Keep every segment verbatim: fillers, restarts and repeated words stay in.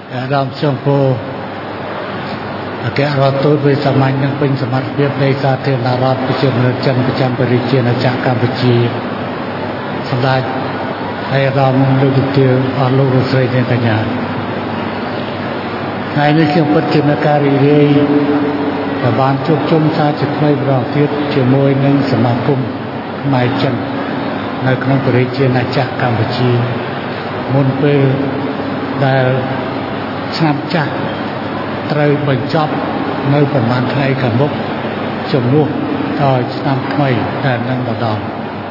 ដើមចំពោះអគ្គរដ្ឋទូតវិសាមញ្ញនឹងពេញសមត្ថភាពនៃសាធារណរដ្ឋប្រជាមានិតចិនប្រចាំប្រជាជាតិអាចារ្យកម្ពុជាសម្ដេចហើយអាដាមលោកទីទាវអស់លោកលោកស្រីទាំងកញ្ញាថ្ងៃនេះខ្ញុំពិតជាមានការរីករាយដែលបានជួបជុំសារជាថ្មីម្ដងទៀតជាមួយនឹងសមាគមខ្មែរចិននៅក្នុងប្រជាជាតិអាចារ្យកម្ពុជាមុនពេលដែលឆ្នាំចាស់ត្រូវបញ្ចប់នៅប្រមាណថ្ងៃខាងមុខជំនួសដល់ឆ្នាំថ្មីដែលនឹងមកដល់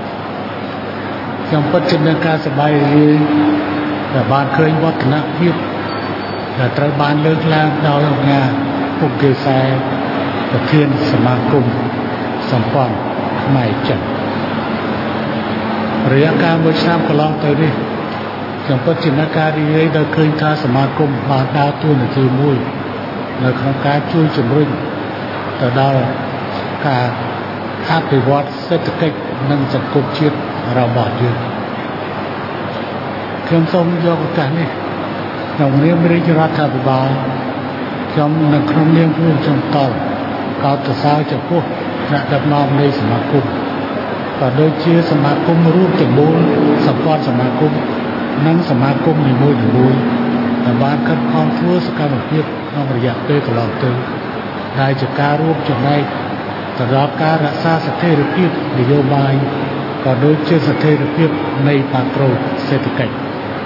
ខ្ញុំពិតជាមានការសប្បាយរីកដែលបានឃើញវឌ្ឍនភាពដែលត្រូវបានលើកឡើងដោយអង្គការពុកកេសែប្រធានសមាគមសម្ព័ន្ធខ្មែរចិនរយៈកាលមួយឆ្នាំកន្លងទៅនេះខ្ញុំពិតជាមានការរីករាយដែលឃើញថាសមាគមបានដើរតួនាទីមួយនៅក្នុងការជួយជំរុញទៅដល់ការអភិវឌ្ឍសេដ្ឋកិច្ចនិងសង្គមជាតិរបស់យើងខ្ញុំសូមយកឱកាសនេះក្នុងនាមរាជរដ្ឋាភិបាលខ្ញុំនៅក្នុងនាមผู้ចំតល់កោតសរសើរចំពោះអ្នកដឹកនាំនៃសមាគមក៏ដូចជាសមាគមរួមទាំងមូលសម្ព័ន្ធសមាគមនិងសមាគមនីមួយៗដែលបានខិតខំធ្វើសកម្មភាពក្នុងរយៈពេលកន្លងទៅដែលជាការរួមចំណែកទៅដល់ការរក្សាស្ថិរភាពនយោបាយក៏ដូចជាស្ថិរភាពនៃបាក្រូសេដ្ឋកិច្ច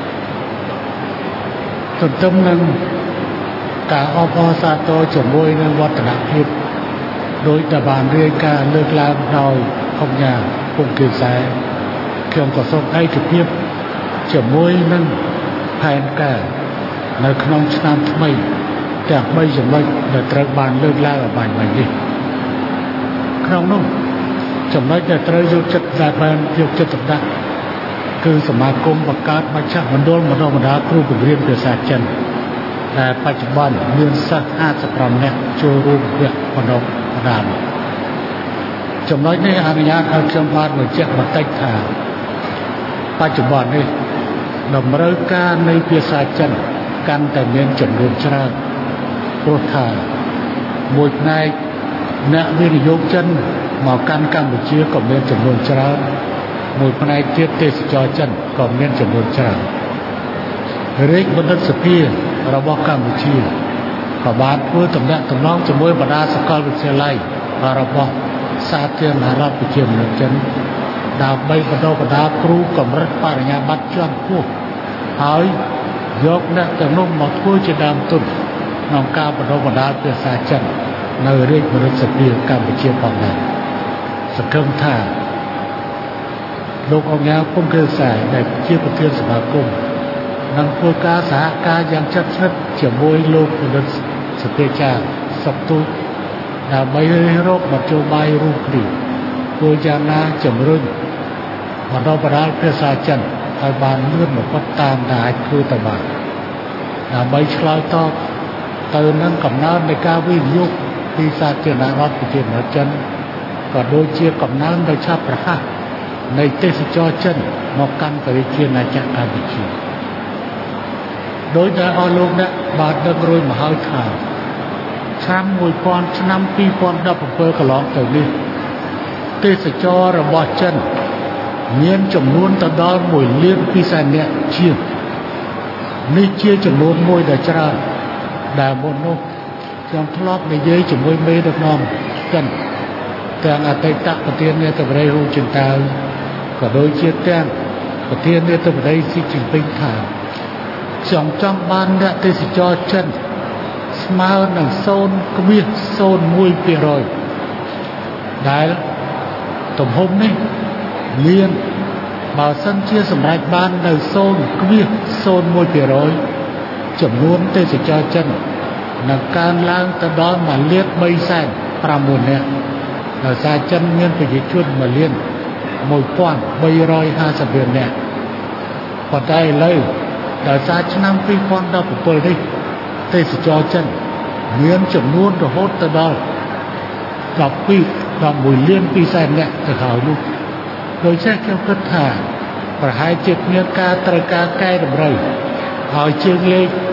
ទន្ទឹមនឹងការអបអរសាទរជាមួយនឹងវឌ្ឍនភាពដោយតែបានរាយការណ៍លើកឡើងដោយអង្គការពុកកេសែខ្ញុំក៏សូមឯកភាពជាមួយនឹងផែនការនៅក្នុងឆ្នាំថ្មីទាំងបីចំណុចដែលត្រូវបានលើកឡើងឲ្យបានវិញនេះក្នុងនោះចំណុចដែលត្រូវយកចិត្តដែលបានយកចិត្តទុកដាក់គឺសមាគមបង្កើតមជ្ឈមណ្ឌលបណ្ដុះបណ្ដាលគ្រូបង្រៀនភាសាចិនដែលបច្ចុប្បន្នមានសិស្សห้าสิบห้าនាក់ចូលរួមវគ្គបណ្ដុះបណ្ដាលចំណុចនេះអនុញ្ញាតឲ្យខ្ញុំបានបញ្ជាក់បន្តិចថាបច្ចុប្បន្ននេះតម្រូវការនៃភាសាចិនកាន់តែមានចំនួនច្រើនព្រោះថាមួយផ្នែកអ្នកវិនិយោគចិនមកកាន់កម្ពុជាក៏មានចំនួនច្រើនមួយផ្នែកទៀតទេសចរចិនក៏មានចំនួនច្រើនរាជបណ្ឌិតសភារបស់កម្ពុជាក៏បានធ្វើតំណែងតំណងជាមួយបណ្ដាសាកលវិទ្យាល័យរបស់សាធារណរដ្ឋប្រជាមានិតចិនដើម្បីបណ្ដុះបណ្ដាលគ្រូកម្រិតបរិញ្ញាបត្រជាន់ខ្ពស់ហើយយកអ្នកទាំងនោះមកធ្វើជាដើមទុនក្នុងការបណ្ដុះបណ្ដាលភាសាចិននៅរាជបណ្ឌិតសភាកម្ពុជាផងដែរសង្ឃឹមថាលោកអង្គការពុកកេសែដែលជាប្រធានសមាគមនឹងធ្វើការសហការយ៉ាងជិតស្និទ្ធជាមួយលោកបណ្ឌិតសភាចារ្យសុកទូចដើម្បីរកមធ្យោបាយរួមគ្នាធ្វើយ៉ាងណាជំរុញបណ្ដុះបណ្ដាលភាសាចិនឲ្យបានលឿនបំផុតតាមដែលអាចធ្វើទៅបានដើម្បីឆ្លើយតបទៅនឹងកំណើននៃការវិនិយោគពីសាធារណរដ្ឋប្រជាមានិតចិនក៏ដូចជាកំណើនដ៏ឆាប់រហ័សនៃទេសចរចិនមកកាន់ប្រជាជាតិអាចារ្យកម្ពុជាដោយដែលអស់លោកអ្នកបានដឹងរួចមកហើយថាឆ្នាំមួយពាន់ឆ្នាំពីរពាន់ដប់bảyកន្លងទៅនេះទេសចររបស់ចិនមានចំនួនទៅដល់មួយលានពីរសែននាក់ជាងនេះជាចំនួនមួយដ៏ច្រើនដែលមុននោះខ្ញុំធ្លាប់និយាយជាមួយមេដឹកនាំចិនទាំងអតីតប្រធានាធិបតីហ៊ូជីនតាវក៏ដូចជាទាំងប្រធានាធិបតីស៊ីជីនពីងថាខ្ញុំចង់បានអ្នកទេសចរចិនស្មើនឹង ศูนย์ ศูនย์ មួយភាគរយ ដែលទំហំនេះមានបើសិនជាសម្រេចបាននៅ ศูนย์ ศูนย์ មួយភាគរយ ចំនួនទេសចរចិននឹងកើនឡើងទៅដល់មួយលានបីសែនប្រាំមួយនាក់ដោយសារចិនមានប្រជាជនមួយលានមួយពាន់បីរយห้าสิบលាននាក់ប៉ុន្តែឥឡូវដោយសារឆ្នាំពីរពាន់ដប់bảyនេះទេសចរចិនមានចំនួនរហូតទៅដល់ដប់ពីរ ដប់មួយលានពីរសែននាក់ទៅហើយនោះដូច្នេះខ្ញុំគិតថាប្រហែលជាមានការត្រូវការកែតម្រូវឲ្យជើងលេខ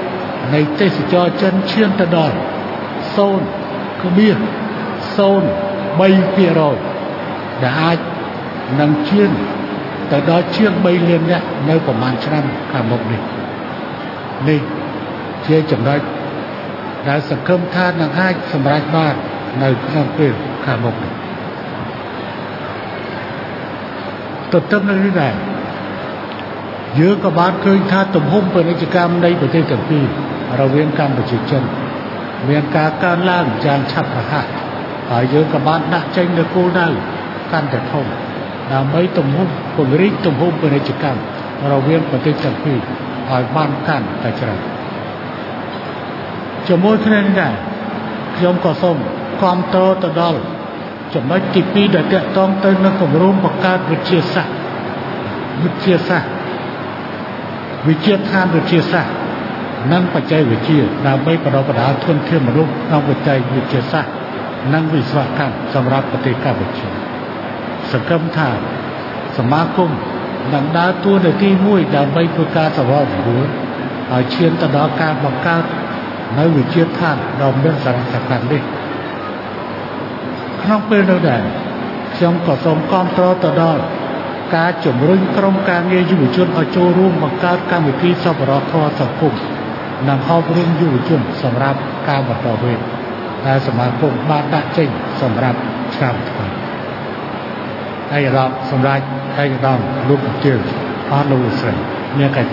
នៃទេសចរចិនឈានទៅដល់ศูนย์គ្មានศูนย์បីភាគរយដែលអាចនឹងឈានទៅដល់ជាងបីលាននាក់នៅប្រមាណឆ្នាំខាងមុខនេះនេះជាចំណុចដែលសង្ឃឹមថានឹងអាចសម្រេចបាននៅក្នុងពេលខាងមុខនេះទន្ទឹមនឹងនេះដែរយើងក៏បានឃើញថាទំហំពាណិជ្ជកម្មនៃប្រទេសទាំងពីររវាងកម្ពុជាចិនមានការកើនឡើងយ៉ាងឆាប់រហ័សហើយយើងក៏បានដាក់ចេញនូវគោលដៅកាន់តែធំដើម្បីទំហំពង្រីកទំហំពាណិជ្ជកម្មរវាងប្រទេសទាំងពីរឲ្យបានកាន់តែច្រើនជាមួយគ្នានេះដែរខ្ញុំក៏សូមគាំទ្រទៅដល់ចំណុចទីពីរដែលទាក់ទងទៅនឹងគម្រោងបង្កើតវិទ្យាសាស្ត្រវិទ្យាសាស្ត្រវិទ្យាឋានវិទ្យាសាស្ត្រនិងបច្ចេកវិទ្យាដើម្បីបណ្ដុះបណ្ដាលធនធានមនុស្សក្នុងវិស័យវិទ្យាសាស្ត្រនិងវិស្វកម្មសម្រាប់ប្រទេសកម្ពុជាសង្ឃឹមថាសមាគមនឹងដើរតួនាទីមួយដើម្បីធ្វើការសង្គ្រោះជំនួយឲ្យឈានទៅដល់ការបង្កើតនៅវិទ្យាឋានដ៏មានសារៈសំខាន់នេះក្នុងពេលនោះដែរខ្ញុំក៏សូមគាំទ្រទៅដល់ការជំរុញក្រុមការងារយុវជនឲ្យចូលរួមបង្កើតកម្មវិធីសប្បុរសធម៌សង្គមនិងអប់រំយុវជនសម្រាប់ការបន្តវេនដែលសមាគមបានដាក់ចេញសម្រាប់ឆ្នាំថ្មីហើយដល់សម្រាប់ហើយដល់លោកប្រជើអស់លោកស្រីមានកាយ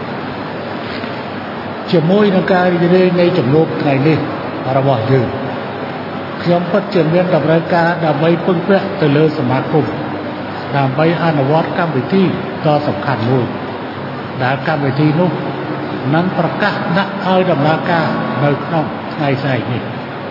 ជាមួយនឹងការរីករាយនៃចំនួនថ្ងៃនេះរបស់យើងខ្ញុំពិតជាមានតម្រូវការដើម្បីពឹងពាក់ទៅលើសមាគមដើម្បីអនុវត្តកម្មវិធីដ៏សំខាន់មួយដែលកម្មវិធីនោះនឹងប្រកាសដាក់ឲ្យដំណើរការនៅក្នុងថ្ងៃស្អែកនេះ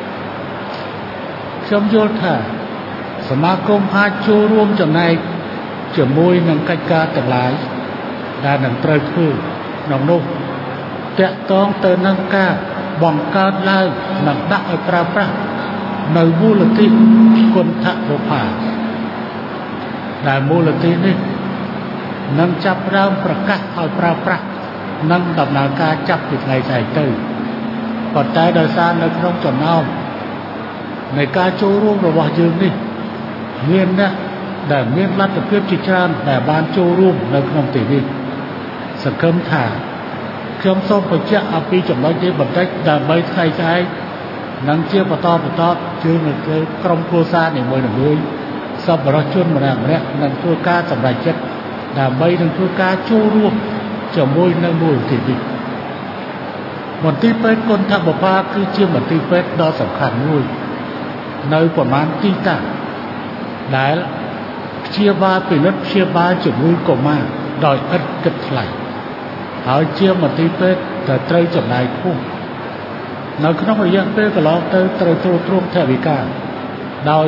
ខ្ញុំយល់ថាសមាគមអាចចូលរួមចំណែកជាមួយនឹងកិច្ចការទាំងឡាយដែលនឹងត្រូវធ្វើក្នុងនោះតាក់ទងទៅនឹងការបង្កើតឡើងនិងដាក់ឲ្យប្រើប្រាស់នៅមូលនិធិគុណធបុប្ផាដែលមូលនិធិនេះនឹងចាប់ផ្ដើមប្រកាសឲ្យប្រើប្រាស់និងដំណើរការចាប់ពីថ្ងៃស្អែកទៅប៉ុន្តែដោយសារនៅក្នុងចំណោមនៃការចូលរួមរបស់យើងនេះមានអ្នកដែលមានលទ្ធភាពជាច្រើនដែលបានចូលរួមនៅក្នុងទីនេះសង្ឃឹមថាខ្ញុំសូមបញ្ជាក់អំពីចំណុចនេះបន្តិចដើម្បីថ្ងៃស្អែកនិងជាបន្តបន្តជឿនៅលើក្រុមគ្រួសារនីមួយៗសប្បុរសជនម្នាក់ម្នាក់នឹងធ្វើការសម្រេចចិត្តដើម្បីនឹងធ្វើការចូលរួមជាមួយនៅមូលនិធិនេះមន្ទីរពេទ្យគុណធបុប្ផាគឺជាមន្ទីរពេទ្យដ៏សំខាន់មួយនៅប្រមាណទីតាំងដែលព្យាបាលពិនិត្យព្យាបាលជំងឺកុមារដោយឥតគិតថ្លៃហើយជាមន្ទីរពេទ្យដែលត្រូវចំណាយខ្ពស់នៅក្នុងរយៈពេលកន្លងទៅត្រូវត្រួតត្រងថវិកាដោយ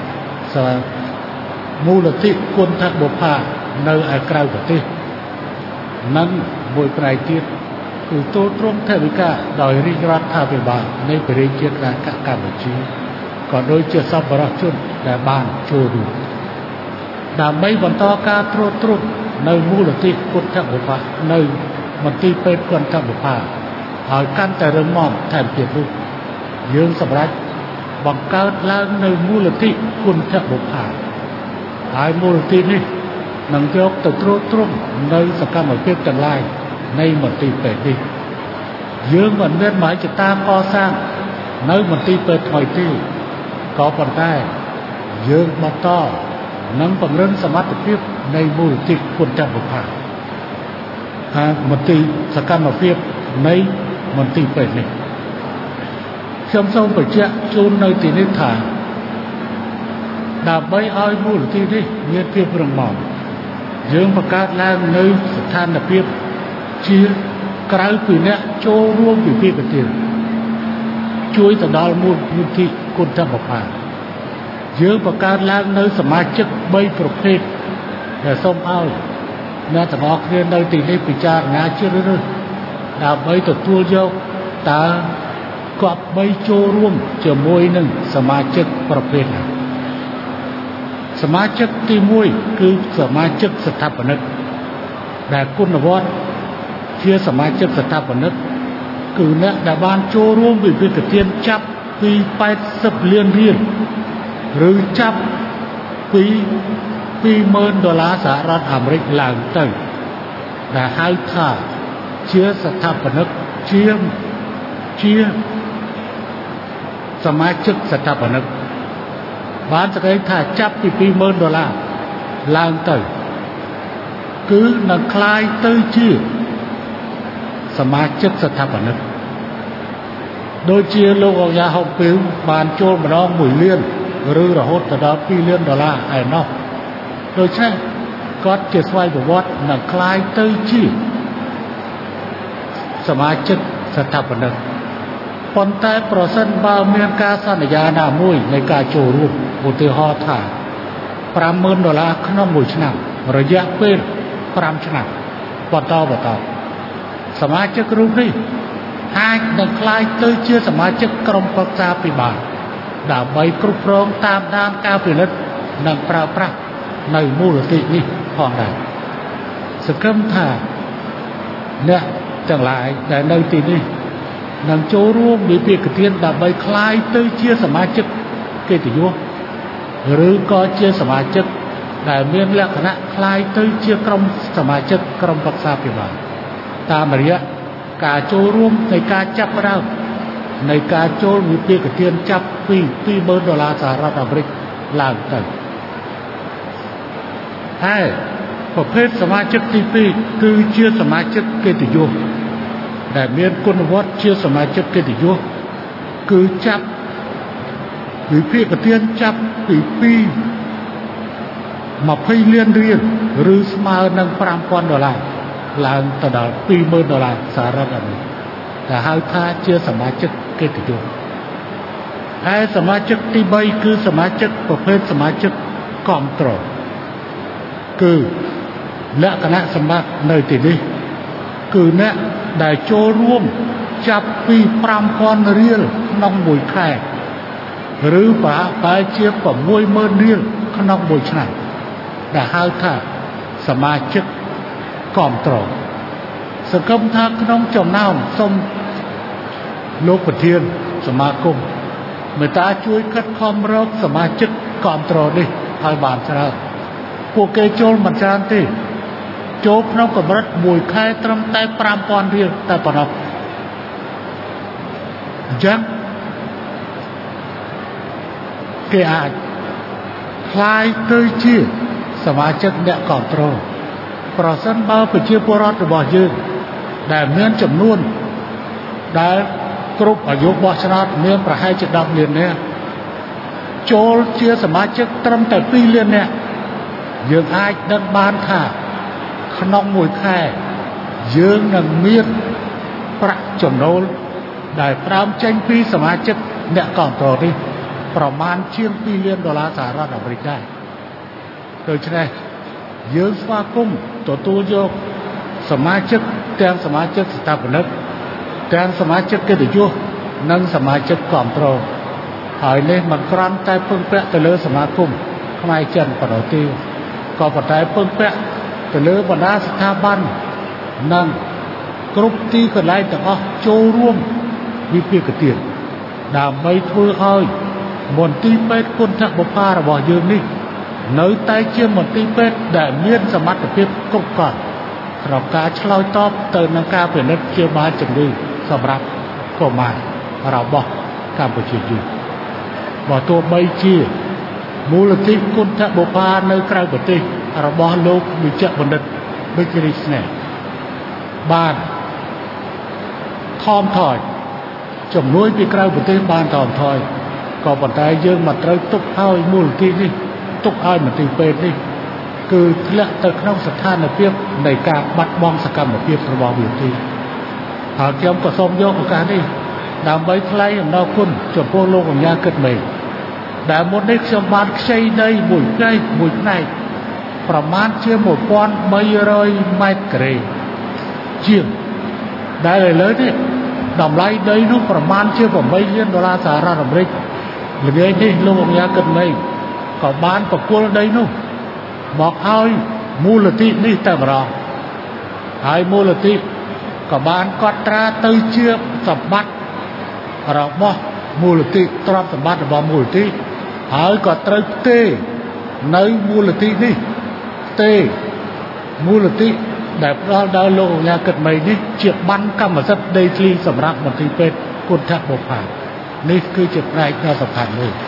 មូលនិធិគុណធបុប្ផានៅឯក្រៅប្រទេសនិងមួយផ្នែកទៀតគឺត្រួតត្រងថវិកាដោយរាជរដ្ឋាភិបាលនៃប្រជាជាតិកម្ពុជាក៏ដូចជាសប្បុរសជនដែលបានចូលរួមដើម្បីបន្តការត្រួតត្រងនៅមូលនិធិគុណធបុប្ផានៅមន្ទីរពេទ្យគុណធបុប្ផាឲ្យកាន់តែរឹងមាំថែមទៀតនោះយើងសម្រេចបង្កើតឡើងនៅមូលនិធិគុណធបុប្ផាហើយមូលនិធិនេះនឹងយកទៅត្រួតត្រងនៅសកម្មភាពទាំងឡាយនៃមន្ទីរពេទ្យនេះយើងមិនមានមហិច្ឆតាកសាងនៅមន្ទីរពេទ្យថ្មីទេក៏ប៉ុន្តែយើងបន្តនឹងពង្រឹងសមត្ថភាពនៃមូលនិធិគុណធបុប្ផាហើយមន្ទីរសកម្មភាពនៃមន្ទីរពេទ្យនេះខ្ញុំសូមបញ្ជាក់ជូននៅទីនេះថាដើម្បីឲ្យមូលនិធិនេះមានភាពរឹងមាំយើងបង្កើតឡើងនៅស្ថានភាពជាក្រៅពីអ្នកចូលរួមវិភាគទានជួយទៅដល់មូលនិធិគុណធបុប្ផាយើងបង្កើតឡើងនៅសមាជិកបីប្រភេទដែលសូមឲ្យអ្នកទាំងអស់គ្នានៅទីនេះពិចារណាជ្រើសរើសដើម្បីទទួលយកតើគាត់បីចូលរួមជាមួយនឹងសមាជិកប្រភេទណាសមាជិកទីមួយគឺសមាជិកស្ថាបនិកដែលគុណវត្តជាសមាជិកស្ថាបនិកគឺអ្នកដែលបានចូលរួមវិភាគទានចាប់ពីแปดสิบលានរៀលឬចាប់ពីពីរម៉ឺនដុល្លារសហរដ្ឋអាមេរិកឡើងទៅដែលហៅថាជាស្ថាបនិកជាជាសមាជិកស្ថាបនិកបានសេចក្តីថាចាប់ពីពីរម៉ឺនដុល្លារឡើងទៅគឺនឹងคล้ายទៅជាសមាជិកស្ថាបនិកដូចជាលោកអង្យាហុកពីវបានចូលម្ដងមួយលានឬរហូតដល់ពីរលានដុល្លារឯណោះដូច្នេះគាត់ជាស្វ័យប្រវត្តិនឹងคล้ายទៅជាសមាជិកស្ថាបនិកប៉ុន្តែប្រសិនបើមានការសន្យាណាមួយនៃការចូលរួមឧទាហរណ៍ថាប្រាំម៉ឺនដុល្លារក្នុងមួយឆ្នាំរយៈពេលប្រាំឆ្នាំបន្តបន្តសមាជិករូបនេះអាចនឹងក្លាយទៅជាសមាជិកក្រុមប្រឹក្សាពិបាលដើម្បីគ្រប់គ្រងតាមដានការពិនិត្យនិងប្រើប្រាស់នៅមូលនិធិនេះផងដែរសង្ឃឹមថាអ្នកទាំងឡាយដែលនៅទីនេះនឹងចូលរួមវិភាគទានដើម្បីក្លាយទៅជាសមាជិកកិត្តិយសឬក៏ជាសមាជិកដែលមានលក្ខណៈក្លាយទៅជាក្រុមសមាជិកក្រុមប្រឹក្សាពិបាលតាមរយៈការចូលរួមនៃការចាប់ផ្ដើមនៃការចូលវិភាគទានចាប់ពីពីរម៉ឺនដុល្លារសហរដ្ឋអាមេរិកឡើងទៅហើយប្រភេទសមាជិកទីពីរគឺជាសមាជិកកិត្តិយសដែលមានគុណវត្តជាសមាជិកកិត្តិយសគឺចាប់វិភាគទានចាប់ពីពីរ20លានរៀលឬស្មើនឹងប្រាំពាន់ដុល្លារឡើងទៅដល់ពីរម៉ឺនដុល្លារសហរដ្ឋអាមេរិកដែលហៅថាជាសមាជិកកិត្តិយសហើយសមាជិកទីបីគឺសមាជិកប្រភេទសមាជិកគាំទ្រគឺលក្ខណៈសម្បត្តិនៅទីនេះគឺអ្នកដែលចូលរួមចាប់ពីប្រាំពាន់រៀលក្នុងមួយខែឬប្រហែលជា៦ម៉ឺនរៀលក្នុងមួយឆ្នាំដែលហៅថាសមាជិកគាំទ្រសង្ឃឹមថាក្នុងចំណោមសូមលោកប្រធានសមាគមមេត្តាជួយខិតខំរកសមាជិកគាំទ្រនេះឲ្យបានច្រើនពួកគេចូលមិនច្រើនទេចូលក្នុងកម្រិតមួយខែត្រឹមតែប្រាំពាន់រៀលតែប៉ុណ្ណោះអញ្ចឹងគេអាចคล้ายទៅជាសមាជិកអ្នកគាំទ្រប្រសិនបើប្រជាពលរដ្ឋរបស់យើងដែលមានចំនួនដែលគ្រប់អាយុបោះឆ្នោតមានប្រហែលជាដប់លាននាក់ចូលជាសមាជិកត្រឹមតែពីរលាននាក់យើងអាចដឹងបានថាក្នុងមួយខែយើងនឹងមានប្រាក់ចំណូលដែលផ្ដើមចេញពីសមាជិកអ្នកគាំទ្រនេះប្រមាណជាងពីរលានដុល្លារសហរដ្ឋអាមេរិកដែរដូច្នេះយើងស្វាគមន៍ទទួលយកសមាជិកទាំងសមាជិកស្ថាបនិកទាំងសមាជិកកិត្តិយសនិងសមាជិកគាំទ្រហើយនេះមិនគ្រាន់តែពឹងពាក់ទៅលើសមាគមខ្មែរចិនប៉ុណ្ណោះទេក៏ប៉ុន្តែពឹងពាក់ទៅលើបណ្ដាស្ថាប័ននិងគ្រប់ទីកន្លែងទាំងអស់ចូលរួមវិភាគទានដើម្បីធ្វើឲ្យមន្ទីរពេទ្យគុណធបុប្ផារបស់យើងនេះនៅតែជាមន្ទីរពេទ្យដែលមានសមត្ថភាពគ្រប់គ្រាន់ក្នុងការឆ្លើយតបទៅនឹងការពិនិត្យព្យាបាលជំងឺសម្រាប់កុមាររបស់កម្ពុជាយើងបើទោះបីជាមូលនិធិគុណធបុប្ផានៅក្រៅប្រទេសរបស់លោកវិជ្ជបណ្ឌិតវិជ្ជរិស្នេហ៍បានថមថយជំនួយពីក្រៅប្រទេសបានថមថយក៏ប៉ុន្តែយើងមិនត្រូវទុកឲ្យមូលនិធិនេះទុកឲ្យមន្ទីរពេទ្យនេះគឺធ្លាក់ទៅក្នុងស្ថានភាពនៃការបាត់បង់សកម្មភាពរបស់វាទេហើយខ្ញុំក៏សូមយកឱកាសនេះដើម្បីថ្លែងអំណរគុណចំពោះលោកអញ្ញាគិតមេដែលមុននេះខ្ញុំបានខ្ចីដីមួយផ្នែកមួយផ្នែកប្រមាណជាmột nghìn ba trămម៉ែត្រការ៉េជាងដែលឥឡូវនេះតម្លៃដីនោះប្រមាណជាeightលានដុល្លារសហរដ្ឋអាមេរិកល្ងាចនេះលោកអញ្ញាគិតមេក៏បានប្រគល់ដីនោះមកឲ្យមូលនិធិនេះតែម្ដងហើយមូលនិធិក៏បានកត់ត្រាទៅជាសម្បត្តិរបស់មូលនិធិទ្រព្យសម្បត្តិរបស់មូលនិធិហើយក៏ត្រូវផ្ទេរនៅមូលនិធិនេះផ្ទេរមូលនិធិដែលផ្ដល់ដល់លោកអាជ្ញាកិត្តមីនេះជាបានកម្មសិទ្ធិដីធ្លីសម្រាប់មន្ត្រីពេទ្យគុណធបុប្ផានេះគឺជាផ្នែកដ៏សំខាន់មួយ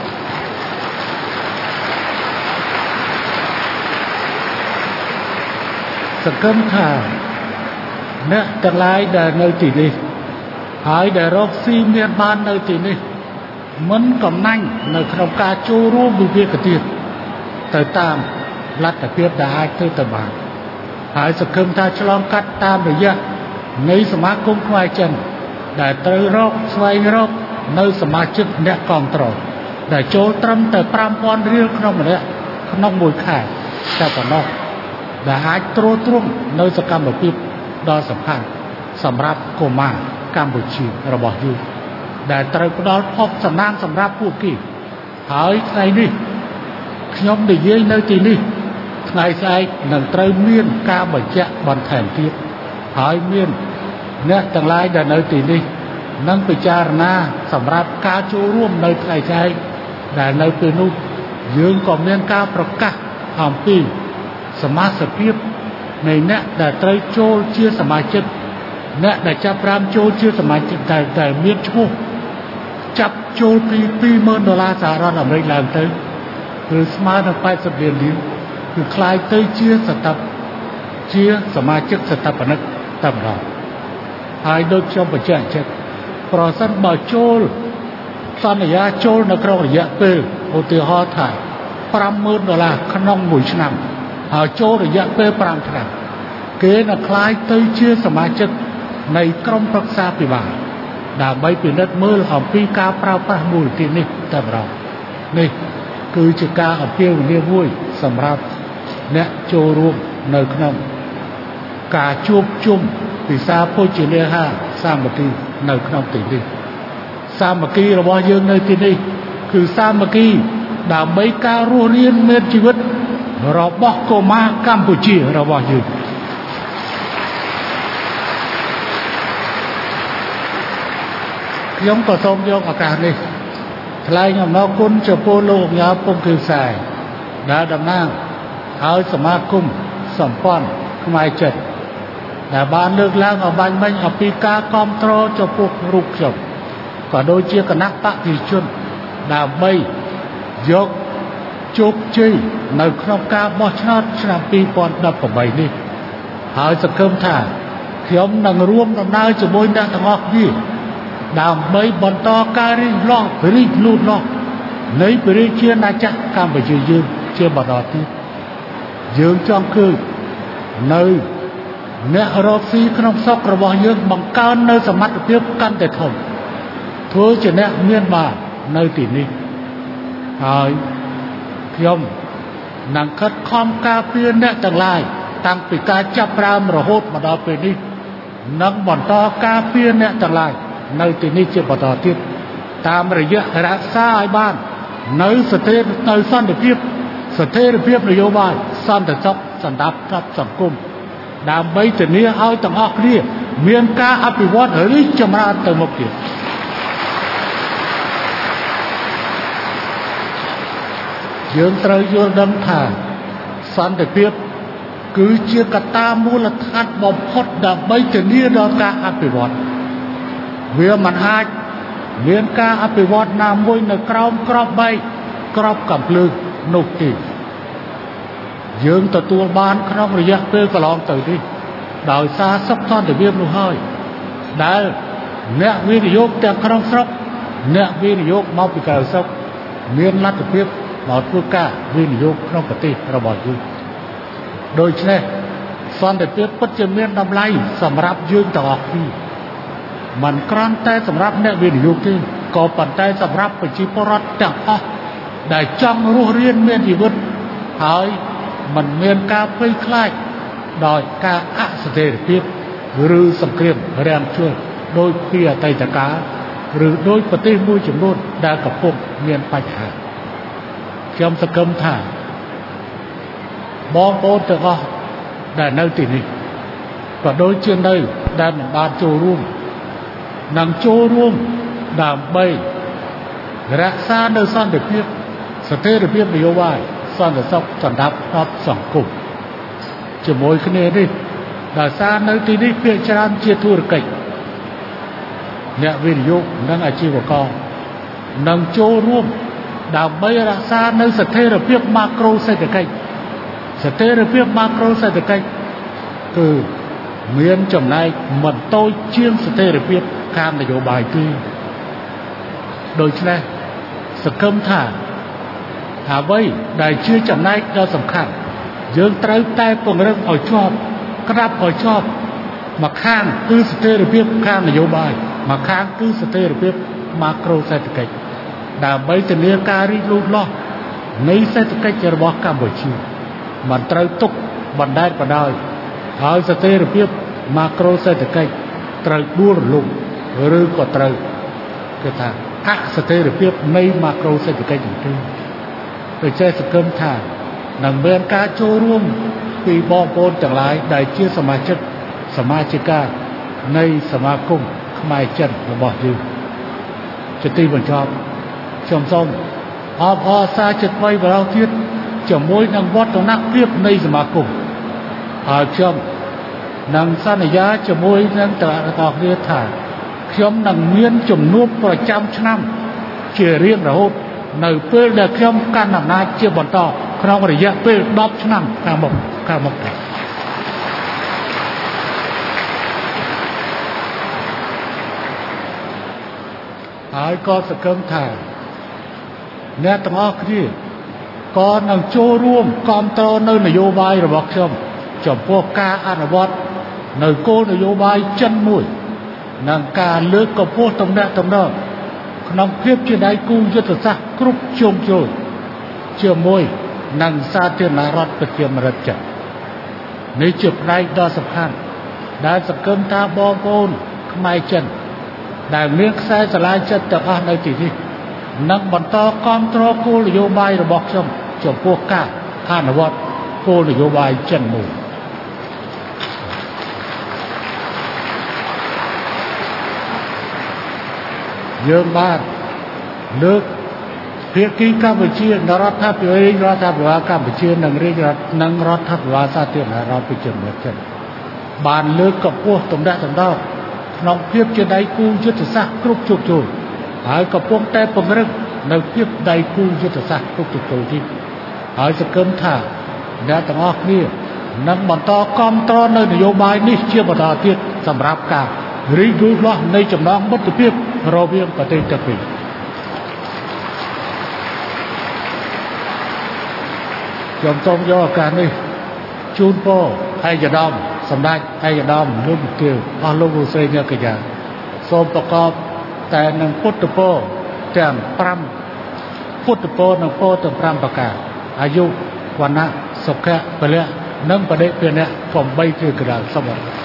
សង្ឃឹមថាអ្នកទាំងឡាយដែលនៅទីនេះហើយដែលរកស៊ីមានបាននៅទីនេះមិនកំណាញ់នៅក្នុងការចូលរួមវិវាទទៀតទៅតាមលទ្ធភាពដែលអាចធ្វើទៅបានហើយសង្ឃឹមថាឆ្លងកាត់តាមរយៈនៃសមាគមខ្មែរចិនដែលត្រូវរកស្វែងរកនៅសមាជិកអ្នកគ្រប់គ្រងដែលចូលត្រឹមតែប្រាំពាន់រៀលក្នុងម្នាក់ក្នុងមួយខែតែប៉ុណ្ណោះដែលអាចទ្រទ្រង់នៅសកម្មភាពដ៏សំខាន់សម្រាប់កុមារកម្ពុជារបស់យើងដែលត្រូវផ្ដល់ភពសំណាងសម្រាប់ពួកគេហើយថ្ងៃនេះខ្ញុំនិយាយនៅទីនេះថ្ងៃស្អែកនឹងត្រូវមានការបញ្ជាក់បន្ថែមទៀតហើយមានអ្នកទាំងឡាយដែលនៅទីនេះនឹងពិចារណាសម្រាប់ការចូលរួមនៅថ្ងៃស្អែកដែលនៅពេលនោះយើងក៏មានការប្រកាសអំពីសមាជិកភាពនៃអ្នកដែលត្រូវចូលជាសមាជិកអ្នកដែលចាប់ផ្ដើមចូលជាសមាជិកតែតែមានឈ្មោះចាប់ចូលពីពីរម៉ឺនដុល្លារសហរដ្ឋអាមេរិកឡើងទៅគឺស្មើនឹងប៉ែតសិបលានរៀលគឺคล้ายទៅជាសតបជាសមាជិកសតបនិកតែម្ដងហើយដូចខ្ញុំបញ្ជាក់ចិត្តប្រសិនបើចូលសន្យាចូលនៅក្នុងរយៈពេលឧទាហរណ៍ថាប្រាំម៉ឺនដុល្លារក្នុងមួយឆ្នាំហើយចូលរយៈពេលប្រាំឆ្នាំគេនឹងคล้ายទៅជាសមាជិកនៃក្រុមប្រឹក្សាពិបាលដើម្បីពិនិត្យមើលអំពីការប្រើប្រាស់មូលនិធិនេះតែម្ដងនេះគឺជាការអំពាវនាវមួយសម្រាប់អ្នកចូលរួមនៅក្នុងការជួបជុំពិសាភោជនាហារសាមគ្គីនៅក្នុងទីនេះសាមគ្គីរបស់យើងនៅទីនេះគឺសាមគ្គីដើម្បីការរស់រានមានជីវិតរបស់កុមារកម្ពុជារបស់យើងខ្ញុំក៏សូមយកឱកាសនេះថ្លែងអំណរគុណចំពោះលោកអាជ្ញាពងគឺខ្សែដែលតំណាងឲ្យសមាគមសម្ព័ន្ធខ្មែរចិនដែលបានលើកឡើងឲ្យបាញ់មិញអំពីការគាំទ្រចំពោះរូបខ្ញុំក៏ដូចជាគណៈបព្វជិជនដើម្បីយកជោគជ័យនៅក្នុងការបោះឆ្នោតឆ្នាំពីរពាន់ដប់ប្រាំបីនេះហើយសង្ឃឹមថាខ្ញុំនឹងរួមដំណើរជាមួយអ្នកទាំងអស់គ្នាដើម្បីបន្តការរីករាលរីកលូតលាស់នៃប្រជាជាតិណាចក្រកម្ពុជាយើងជាបន្តទៀតយើងចង់ឃើញនៅអ្នករកស៊ីក្នុងស្រុករបស់យើងបង្កើននៅសមត្ថភាពកាន់តែធំធ្វើជាអ្នកមានបាននៅទីនេះហើយខ្ញុំនឹងខិតខំការពារអ្នកទាំងឡាយតាំងពីការចាប់ផ្ដើមរហូតមកដល់ពេលនេះនឹងបន្តការពារអ្នកទាំងឡាយនៅទីនេះជាបន្តទៀតតាមរយៈរក្សាឲ្យបាននៅស្ថិរនៅសន្តិភាពស្ថិរភាពនយោបាយសន្តិសុខសន្តិភាពសង្គមដើម្បីធានាឲ្យទាំងអស់គ្នាមានការអភិវឌ្ឍរីកចម្រើនទៅមុខទៀតយើងត្រូវយល់ដឹងថាសន្តិភាពគឺជាកត្តាមូលដ្ឋានបំផុតដើម្បីធានាដល់ការអភិវឌ្ឍវាមិនអាចមានការអភិវឌ្ឍណាមួយនៅក្រោមក្របបែកក្របកាំភ្លើងនោះទេយើងទទួលបានក្នុងរយៈពេលកន្លងទៅនេះដោយសារសុខសន្តិភាពនោះហើយដែលអ្នកវិនិយោគទាំងក្នុងស្រុកអ្នកវិនិយោគមកពីក្រៅស្រុកមានលទ្ធភាពមកធ្វើការវិនិយោគក្នុងប្រទេសរបស់យើងដូច្នេះសន្តិភាពពិតជាមានតម្លៃសម្រាប់យើងទាំងអស់គ្នាមិនគ្រាន់តែសម្រាប់អ្នកវិនិយោគទេក៏ប៉ុន្តែសម្រាប់ប្រជាពលរដ្ឋទាំងអស់ដែលចង់រស់រានមានជីវិតហើយមិនមានការភ័យខ្លាចដោយការអស្ថិរភាពឬសង្គ្រាមរាំងជួលដោយពីអតីតកាលឬដោយប្រទេសមួយចំនួនដែលកំពុងមានបញ្ហាខ្ញុំសង្ឃឹមថាបងប្អូនទាំងអស់ដែលនៅទីនេះក៏ដូចជានៅដែលមិនបានចូលរួមនឹងចូលរួមដើម្បីរក្សានៅសន្តិភាពស្ថិរភាពនយោបាយសន្តិសុខសណ្ដាប់ធ្នាប់សង្គមជាមួយគ្នានេះដោយសារនៅទីនេះភាគច្រើនជាធុរកិច្ចអ្នកវិនិយោគនិងអាជីវករនឹងចូលរួមដើម្បីរក្សានៅស្ថិរភាពម៉ាក្រូសេដ្ឋកិច្ចស្ថិរភាពម៉ាក្រូសេដ្ឋកិច្ចគឺមានចំណែកមិនតូចជាងស្ថិរភាពខាងនយោបាយទេដូច្នេះសង្ឃឹមថាអ្វីដែលជាចំណែកដ៏សំខាន់យើងត្រូវតែពង្រឹងឲ្យជាប់ក្តាប់ឲ្យជាប់មកខាងគឺស្ថិរភាពខាងនយោបាយមកខាងគឺស្ថិរភាពម៉ាក្រូសេដ្ឋកិច្ចដើម្បីធានាការរីកលូតលាស់នៃសេដ្ឋកិច្ចរបស់កម្ពុជាមិនត្រូវទុកបណ្ដែតបណ្ដោយហើយស្ថិរភាពម៉ាក្រូសេដ្ឋកិច្ចត្រូវដួលរលំឬក៏ត្រូវគេថាអស្ថិរភាពនៃម៉ាក្រូសេដ្ឋកិច្ចនេះដូច្នេះសង្ឃឹមថានឹងមានការចូលរួមពីបងប្អូនទាំងឡាយដែលជាសមាជិកសមាជិកានៃសមាគមខ្មែរចិនរបស់យើងជាទីបញ្ចប់ខ្ញុំសូមអបអរសាទរចិត្តថ្មីម្ដងទៀតជាមួយនឹងវឌ្ឍនភាពនៃសមាគមហើយខ្ញុំនឹងសន្យាជាមួយនឹងទាំងអស់គ្នាថាខ្ញុំនឹងមានជំនួបប្រចាំឆ្នាំជារៀងរហូតនៅពេលដែលខ្ញុំកាន់អំណាចជាបន្តក្នុងរយៈពេលដប់ឆ្នាំខាងមុខខាងមុខហើយក៏សង្ឃឹមថាអ្នកទាំងអស់គ្នាក៏នឹងចូលរួមគាំទ្រនៅនយោបាយរបស់ខ្ញុំចំពោះការអនុវត្តនៅគោលនយោបាយចិនមួយនិងការលើកកម្ពស់ទំនាក់ទំនងក្នុងភាពជាដៃគូយុទ្ធសាស្ត្រគ្រប់ជ្រុងជ្រោយជាមួយនឹងសាធារណរដ្ឋប្រជាមានិតចិននេះជាផ្នែកដ៏សំខាន់ដែលសង្ឃឹមថាបងប្អូនខ្មែរចិនដែលមានខ្សែស្រឡាយចិត្តទាំងអស់នៅទីនេះនឹងបន្តគាំទ្រគោលនយោបាយរបស់ខ្ញុំចំពោះការអនុវត្តគោលនយោបាយចិនមួយយើងបានលើកភាគីកម្ពុជារដ្ឋាភិបាលរដ្ឋាភិបាលកម្ពុជានិងរាជរដ្ឋនិងរដ្ឋាភិបាលសាធារណរដ្ឋប្រជាមានិតចិនបានលើកកម្ពស់ទំនាក់ទំនងក្នុងភាពជាដៃគូយុទ្ធសាស្ត្រគ្រប់ជ្រុងជ្រោយហើយកំពុងតែពង្រឹងនៅភាពដៃគូយុទ្ធសាស្ត្រគ្រប់ជ្រុងជ្រោយនេះហើយសង្ឃឹមថាអ្នកទាំងអស់គ្នានឹងបន្តគាំទ្រនៅនយោបាយនេះជាបន្តទៀតសម្រាប់ការរីកលូតលាស់នៃចំណងមិត្តភាពរវាងប្រទេសទាំងពីរខ្ញុំសូមយកឱកាសនេះជូនពរឯកឧត្តមសម្ដេចឯកឧត្តមលោកទាវអស់លោកលោកស្រីអ្នកកញ្ញាសូមប្រកបតែនឹងពុទ្ធពរទាំងប្រាំពុទ្ធពរនិងពរទាំងប្រាំប្រការអាយុវណ្ណៈសុខៈពលៈនិងបដិភេណៈកុំបីគ្រឿងក្រៅសូម